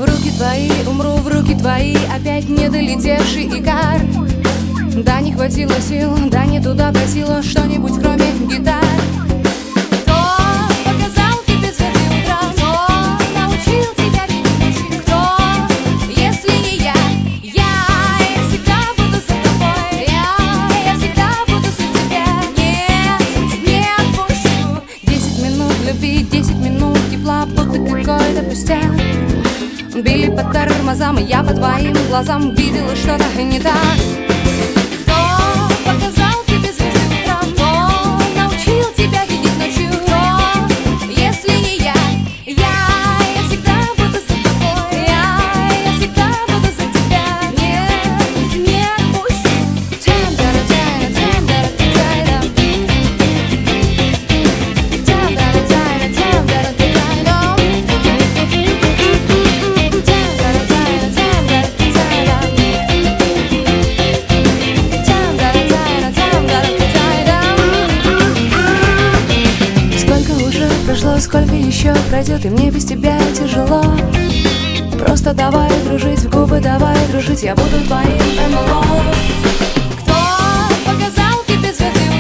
В руки твои, умру в руки твои, опять не долетевший икар. Да, не хватило сил, да, не туда просила что-нибудь кроме гитар. Кто показал тебе цветы утра? Кто научил тебя видеть ночи? Кто, если не я? Я всегда буду за тобой. Я всегда буду за тебя. Нет, не отпущу. 10 минут любви, 10 минут тепла, будто какой-то пустяк. Били по тормозам, и я по твоим глазам видела что-то не так. Кто показал тебе звезды утром? Кто научил тебя видеть ночью? Кто, если не я? Я всегда буду за тобой. Я всегда буду за тебя. Нет, не отпущу. Прошло, сколько еще пройдет, и мне без тебя тяжело. Просто давай дружить, в губы давай дружить, я буду твоим МЛО. Кто показал тебе цветы